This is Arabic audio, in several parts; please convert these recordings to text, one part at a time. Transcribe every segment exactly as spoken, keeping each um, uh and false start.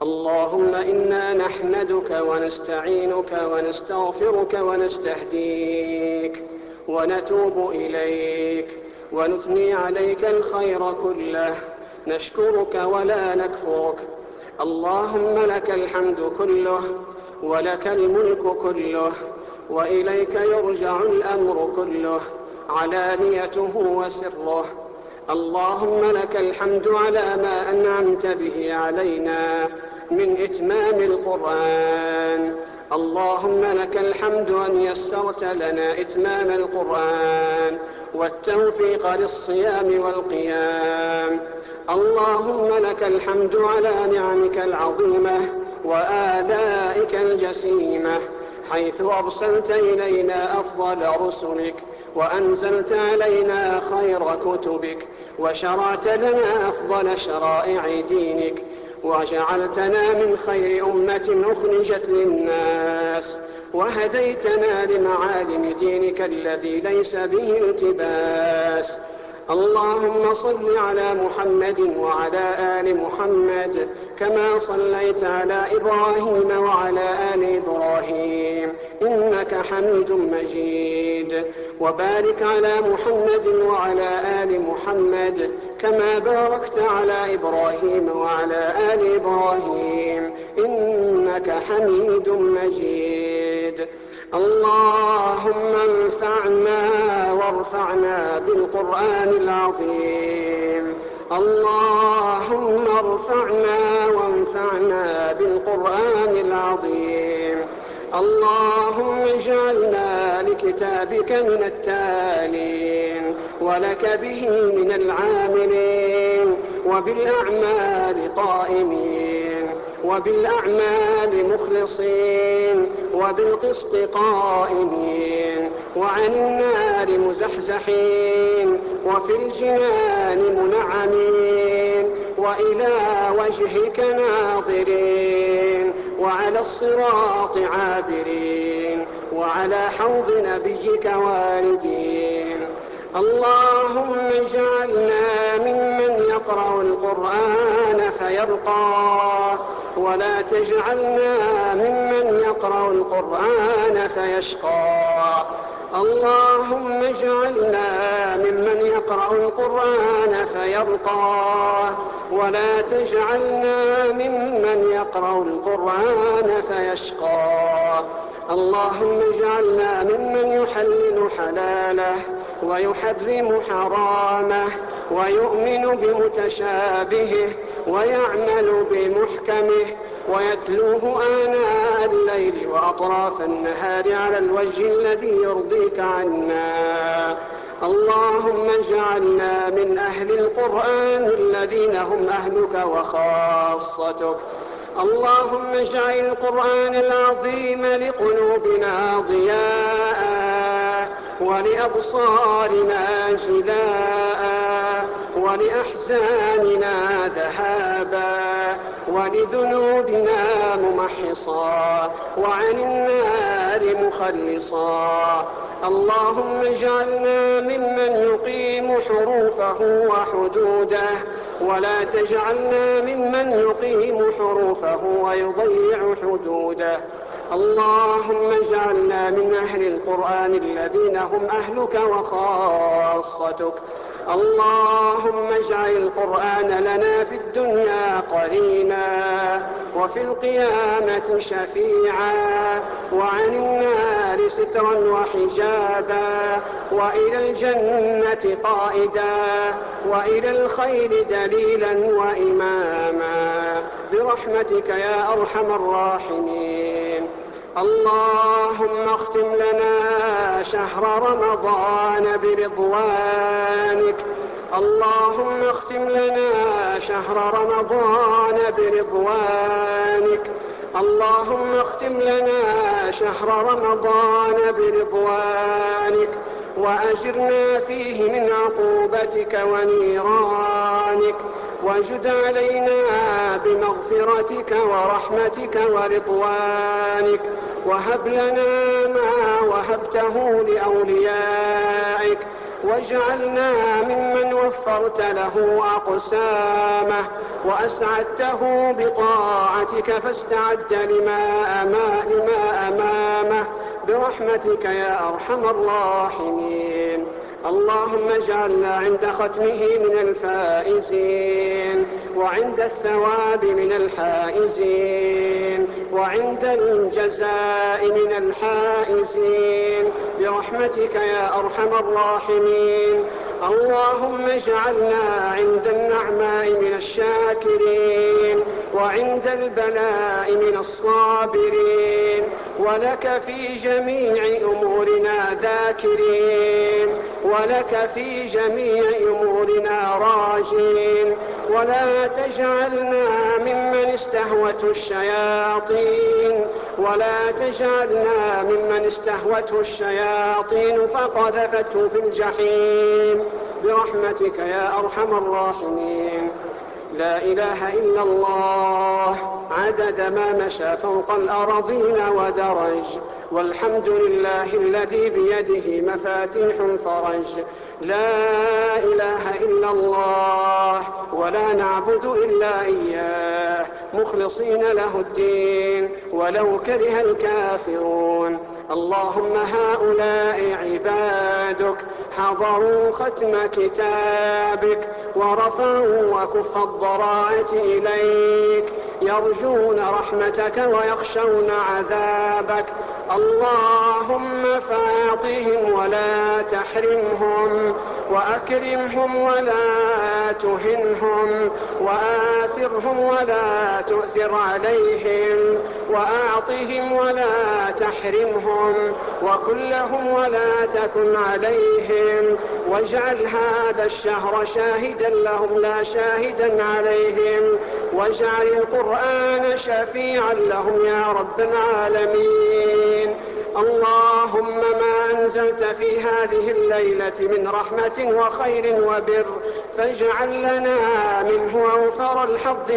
اللهم إنا نحمدك ونستعينك ونستغفرك ونستهديك ونتوب إليك ونثني عليك الخير كله، نشكرك ولا نكفرك. اللهم لك الحمد كله ولك الملك كله وإليك يرجع الأمر كله، علانيته وسره. اللهم لك الحمد على ما أنعمت به علينا من إتمام القرآن. اللهم لك الحمد أن يسرت لنا إتمام القرآن والتوفيق للصيام والقيام. اللهم لك الحمد على نعمك العظيمة وآلائك الجسيمة، حيث أرسلت إلينا أفضل رسلك وأنزلت علينا خير كتبك وشرعت لنا أفضل شرائع دينك وجعلتنا من خير أمة أخرجت للناس وهديتنا لمعالم دينك الذي ليس به التباس. اللهم صل على محمد وعلى آل محمد كما صليت على إبراهيم وعلى آل إبراهيم إنك حميد مجيد، وبارك على محمد وعلى آل محمد كما باركت على إبراهيم وعلى آل إبراهيم إنك حميد مجيد. اللهم انفعنا وارفعنا بالقرآن العظيم. اللهم ارفعنا وانفعنا بالقرآن العظيم. اللهم اجعلنا لكتابك من التالين ولك به من العاملين وبالأعمال قائمين وبالأعمال مخلصين وبالقسط قائمين وعن النار مزحزحين وفي الجنان منعمين وإلى وجهك ناظرين وعلى الصراط عابرين وعلى حوض نبيك واردين. اللهم اجعلنا ممن يقرأ القرآن فيرقاه ولا تجعلنا ممن يقرأ القرآن فيشقى. اللهم اجعلنا ممن يقرأ القرآن فيرقاه ولا تجعلنا ممن يقرأ القرآن فيشقى. اللهم اجعلنا ممن يحلل حلاله ويحرم حرامه ويؤمن بمتشابهه ويعمل بمحكمه ويتلوه آناء الليل وأطراف النهار على الوجه الذي يرضيك عنا. اللهم اجعلنا من أهل القرآن الذين هم أهلك وخاصتك. اللهم اجعل القرآن العظيم لقلوبنا ضياء ولأبصارنا جلاء ولأحزاننا ذهابا ولذنوبنا ممحصا وعن النار مخلصا. اللهم اجعلنا ممن يقيم حروفه وحدوده ولا تجعلنا ممن يقيم حروفه ويضيع حدوده. اللهم اجعلنا من أهل القرآن الذين هم أهلك وخاصتك. اللهم اجعل القرآن لنا في الدنيا قرينا وفي القيامة شفيعا وعن النار سترا وحجابا وإلى الجنة قائدا وإلى الخير دليلا وإماما برحمتك يا أرحم الراحمين. اللهم اختم لنا شهر رمضان برضوانك. اللهم اختم لنا شهر رمضان برضوانك. اللهم اختم لنا شهر رمضان برضوانك وأجرنا فيه من عقوبتك ونيرانك وجد علينا بمغفرتك ورحمتك ورضوانك وهب لنا ما وهبته لأوليائك واجعلنا ممن وفرت له أقسامه وأسعدته بطاعتك فاستعد لما, أما لما أمامه برحمتك يا أرحم الراحمين. اللهم اجعلنا عند ختمه من الفائزين، وعند الثواب من الحائزين، وعند الجزاء من الحائزين برحمتك يا أرحم الراحمين. اللهم اجعلنا عند النعماء من الشاكرين، وعند البلاء من الصابرين، ولك في جميع أمورنا ذاكرين، ولك في جميع أمورنا راجين. ولا تجعلنا ممن استهوته الشياطين ولا تجعلنا ممن استهوته الشياطين فقذفته في الجحيم برحمتك يا أرحم الراحمين. لا إله إلا الله عدد ما مشى فوق الأراضين ودرج، والحمد لله الذي بيده مفاتيح الفرج. لا إله إلا الله ولا نعبد إلا إياه مخلصين له الدين ولو كره الكافرون. اللهم هؤلاء عبادك حضروا ختم كتابك ورفعوا وكف الضراعة إليك، يرجون رحمتك ويخشون عذابك. اللهم فاعطهم ولا تحرمهم، وأكرمهم ولا تهنهم، وآثرهم ولا تؤثر عليهم، وأعطهم ولا تحرمهم، وكن لهم ولا تكن عليهم. واجعل هذا الشهر شاهدا لهم لا شاهدا عليهم، واجعل القرآن شفيعا لهم يا رب العالمين. اللهم ما أنزلت في هذه الليلة من رحمة وخير وبر فاجعل لنا منه أوفر الحظ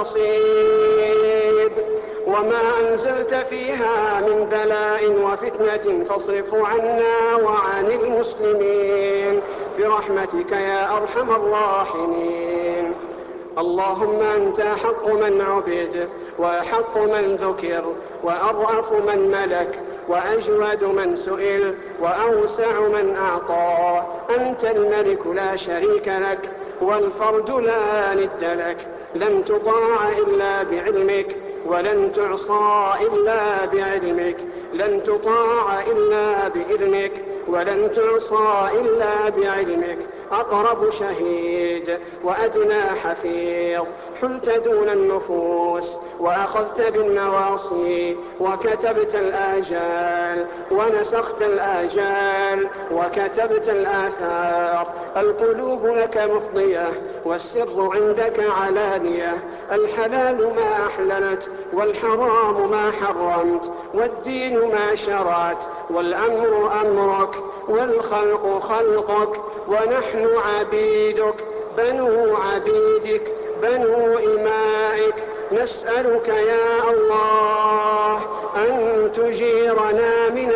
والنصيب، وما أنزلت فيها من بلاء وفتنة فاصرفه عنا وعن المسلمين برحمتك يا أرحم الراحمين. اللهم أنت أحق من عبد، وأحق من ذكر، وأرأف من ملك، وأجود من سئل، وأوسع من أعطى. أنت الملك لا شريك لك، والفرد لا ند لك، لن تطاع إلا بعلمك، ولن تعصى إلا بعلمك، لن تطاع إلا بإذنك، ولن تعصى إلا بعلمك. أقرب شهيد وأدنى حفيظ، حلت دون النفوس وأخذت بالنواصي، وكتبت الآجال ونسخت الآجال وكتبت الآثار. القلوب لك مفضية، والسر عندك علانية. الحلال ما أحللت، والحرام ما حرمت، والدين ما شرعت، والأمر أمرك، والخلق خلقك، ونحن عبيدك بنو عبيدك بنو إمائك. نسألك يا الله أن تجيرنا من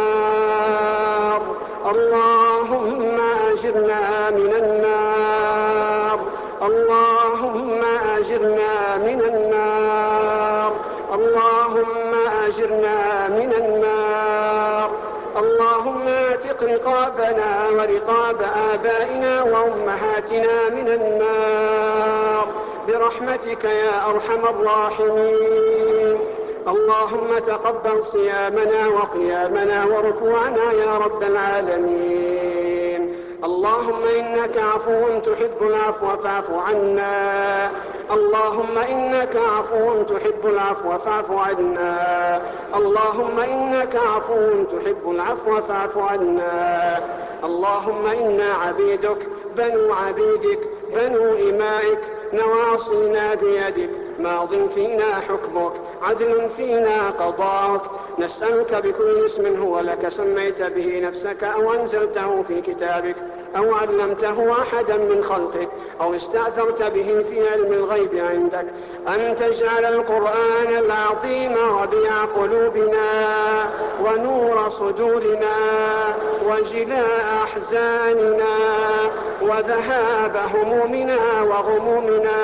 النار. اللهم أجرنا من النار، اللهم أجرنا من النار، اللهم أجرنا من النار. اللهم اعتق رقابنا ورقاب آبائنا وأمهاتنا من النار برحمتك يا أرحم الراحمين. اللهم تقبل صيامنا وقيامنا وركوعنا يا رب العالمين. اللهم إنك عفو تحب العفو فاعف عنا. اللهم إنك عفو تحب العفو فاعف عنا. اللهم إنك عفو تحب العفو فاعف عنا. اللهم إنا عبيدك بنو عبيدك بنو إمائك، نواصينا بيدك، ماض فينا حكمك، عدل فينا قضاءك. نسألك بكل اسم هو لك سميت به نفسك أو أنزلته في كتابك أو علمته أحدا من خلقك أو استأثرت به في علم الغيب عندك أن تجعل القرآن العظيم ربيع قلوبنا ونور صدورنا وجلاء أحزاننا وذهاب همومنا وغمومنا.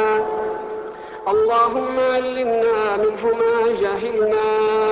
اللهم علمنا منه ما جهلنا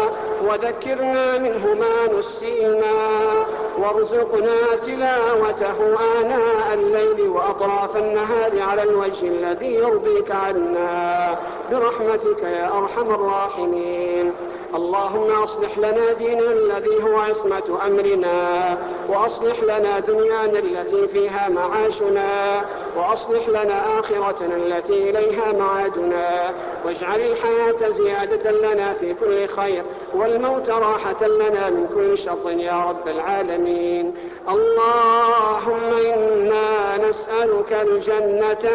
وذكرنا منه ما نسينا وارزقنا تلاوته آناء الليل وأطراف النهار على الوجه الذي يرضيك عنا برحمتك يا أرحم الراحمين. اللهم أصلح لنا ديننا الذي هو عصمة أمرنا وأصلح لنا دنيانا التي فيها معاشنا وأصلح لنا آخرتنا التي إليها معادنا واجعل الحياة زيادة لنا في كل خير والموت راحة لنا من كل شر يا رب العالمين. اللهم إنا نسألك الجنة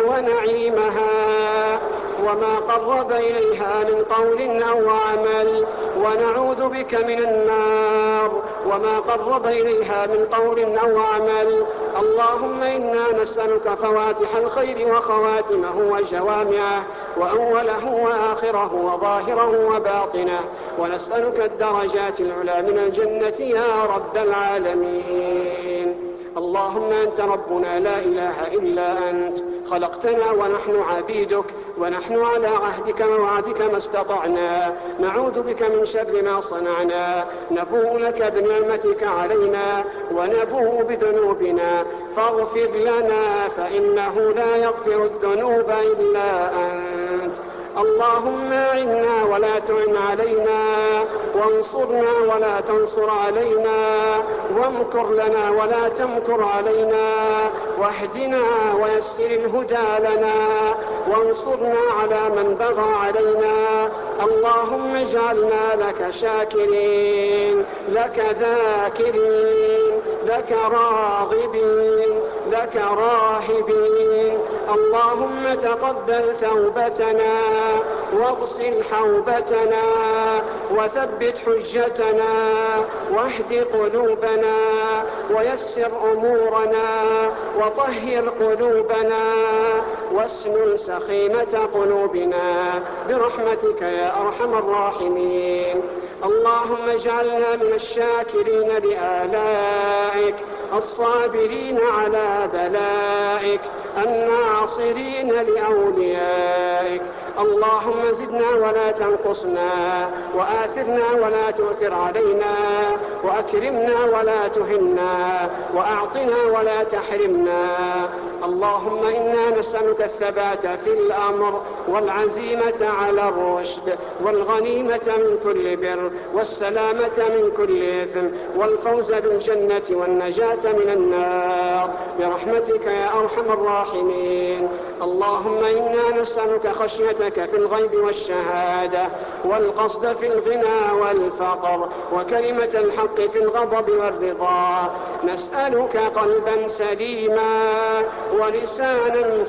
ونعيمها وما قرب إليها من قول أو عمل ونعوذ بك من النار وما قرب إليها من قول أو عمل. اللهم إنا نسألك فواتح الخير وخواتمه وجوامعه وأوله وآخره وظاهره وباطنه ونسألك الدرجات العلى من الجنة يا رب العالمين. اللهم أنت ربنا لا إله إلا أنت خلقتنا ونحن عبيدك ونحن على عهدك ووعدك ما استطعنا نعوذ بك من شر ما صنعنا نبوء لك بنعمتك علينا ونبوء بذنوبنا فاغفر لنا فإنه لا يغفر الذنوب إلا أنت. اللهم أعنا ولا تعن علينا وانصرنا ولا تنصر علينا وامكر لنا ولا تمكر علينا واهدنا ويسر الهدى لنا وانصرنا على من بغى علينا. اللهم اجعلنا لك شاكرين لك ذاكرين لك راغبين لك راهبين. اللهم تقبل توبتنا واغسل حوبتنا وثبت حجتنا واهد قلوبنا ويسر أمورنا وطهر قلوبنا واسلل سخيمة قلوبنا برحمتك يا أرحم الراحمين. اللهم اجعلنا من الشاكرين لآلائك الصابرين على بلائك الناصرين لأوليائك. اللهم زدنا ولا تنقصنا وآثرنا ولا تؤثر علينا وأكرمنا ولا تهنا وأعطنا ولا تحرمنا. اللهم إنا نسألك الثبات في الأمر والعزيمة على الرشد والغنيمة من كل بر والسلامة من كل إثم والفوز بالجنة والنجاة من النار برحمتك يا أرحم الراحمين. اللهم إنا نسألك خشيتك في الغيب والشهادة والقصد في الغنى والفقر وكلمة الحق في الغضب والرضا. نسألك قلبا سليما ولسانا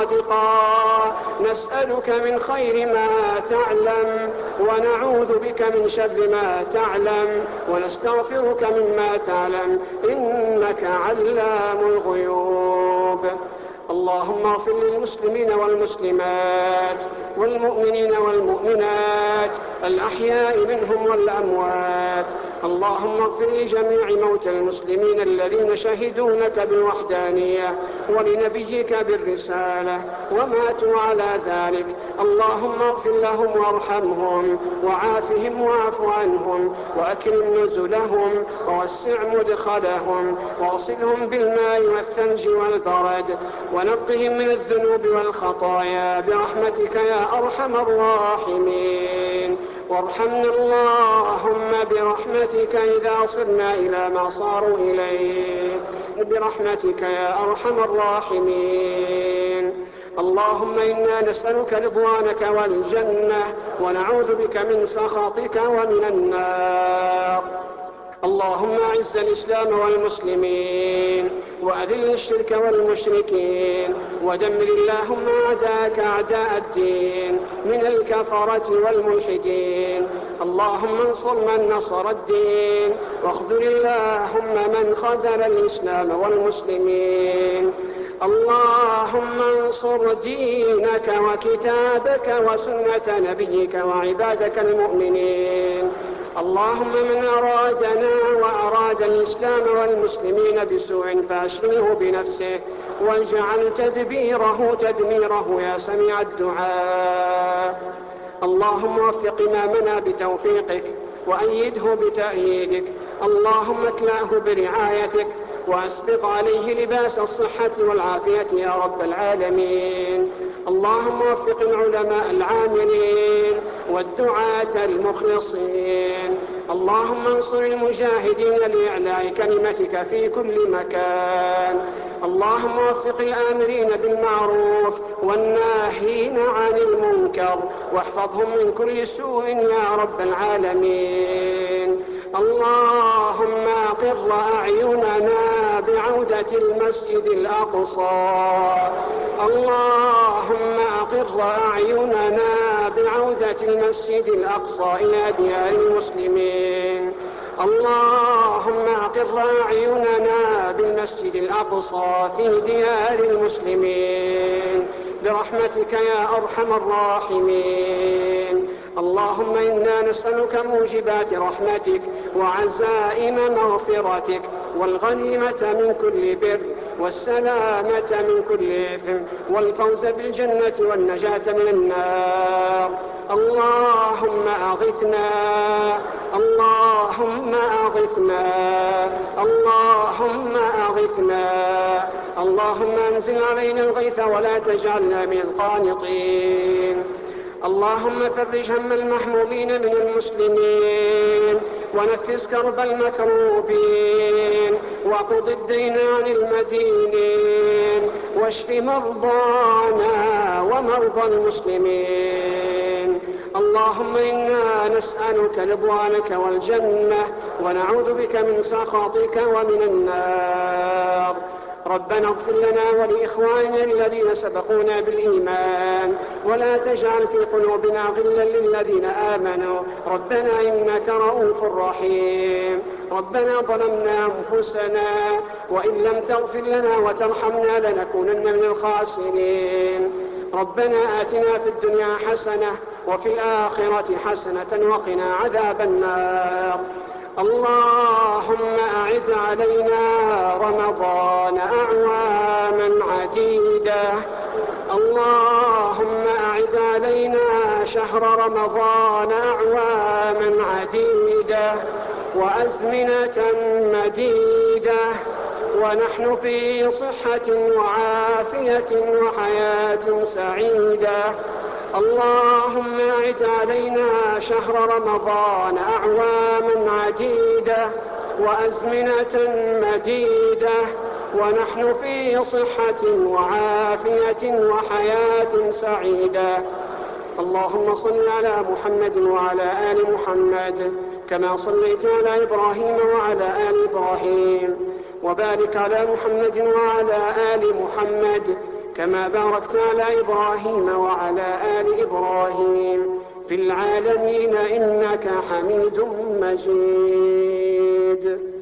صادقا. نسألك من خير ما تعلم ونعوذ بك من شر ما تعلم ونستغفرك مما تعلم إنك علام الغيوب. اللهم اغفر للمسلمين والمسلمات والمؤمنين والمؤمنات الأحياء منهم والأموات. اللهم اغفر لجميع موتى المسلمين الذين شهدوا لك بالوحدانية ولنبيك بالرسالة وماتوا على ذلك. اللهم اغفر لهم وارحمهم وعافهم واعف عنهم وأكرم نزلهم ووسع مدخلهم واغسلهم بالماء والثلج والبرد ونقهم من الذنوب والخطايا برحمتك يا أرحم الراحمين. وارحمنا اللهم برحمتك إذا صرنا إلى ما صاروا إليه برحمتك يا أرحم الراحمين. اللهم إنا نسألك رضوانك والجنة ونعوذ بك من سخطك ومن النار. اللهم أعز الإسلام والمسلمين وأذل الشرك والمشركين ودمر اللهم أعداءك أعداء الدين من الكفرة والملحدين. اللهم انصر من نصر الدين واخذل اللهم من خذل الإسلام والمسلمين. اللهم انصر دينك وكتابك وسنة نبيك وعبادك المؤمنين. اللهم من أرادنا وأراد الإسلام والمسلمين بسوء فأشغله بنفسه واجعل تدبيره تدميره يا سميع الدعاء. اللهم وفق إمامنا بتوفيقك وأيده بتأييدك. اللهم اكلأه برعايتك وأسبق عليه لباس الصحة والعافية يا رب العالمين. اللهم وفق العلماء العاملين والدعاة المخلصين. اللهم انصر المجاهدين لإعلاء كلمتك في كل مكان. اللهم وفق الآمرين بالمعروف والناهين عن المنكر واحفظهم من كل سوء يا رب العالمين. اللهم أقر أعيننا بعودة المسجد الأقصى. اللهم أقر أعيننا بعودة المسجد الأقصى إلى ديار المسلمين. اللهم أقر أعيننا بالمسجد الأقصى في ديار المسلمين برحمتك يا أرحم الراحمين. اللهم إنا نسألك موجبات رحمتك وعزائم مغفرتك والغنيمة من كل بر والسلامة من كل إثم والفوز بالجنة والنجاة من النار. اللهم أغثنا اللهم أغثنا اللهم أغثنا اللهم أنزل علينا الغيث ولا تجعلنا من القانطين. اللهم فرج هم المحمومين من المسلمين ونفس كرب المكروبين وقض الدين عن المدينين واشف مرضانا ومرضى المسلمين. اللهم إنا نسألك رضوانك والجنة ونعوذ بك من سخطك ومن النار. ربنا اغفر لنا ولإخواننا الذين سبقونا بالإيمان ولا تجعل في قلوبنا غلا للذين آمنوا ربنا إنك رؤوف رحيم. ربنا ظلمنا أنفسنا وإن لم تغفر لنا وترحمنا لنكونن من الخاسرين. ربنا آتنا في الدنيا حسنة وفي الآخرة حسنة وقنا عذاب النار. اللهم أعد علينا رمضان أعواما عديدة. اللهم أعد علينا شهر رمضان أعواما عديدة وأزمنة مديدة ونحن في صحة وعافية وحياة سعيدة. اللهم أعد علينا شهر رمضان أعواما عديدة وأزمنة مديدة ونحن في صحة وعافية وحياة سعيدة. اللهم صل على محمد وعلى آل محمد كما صليت على إبراهيم وعلى آل إبراهيم وبارك على محمد وعلى آل محمد كما باركت على إبراهيم وعلى آل إبراهيم في العالمين إنك حميد مجيد.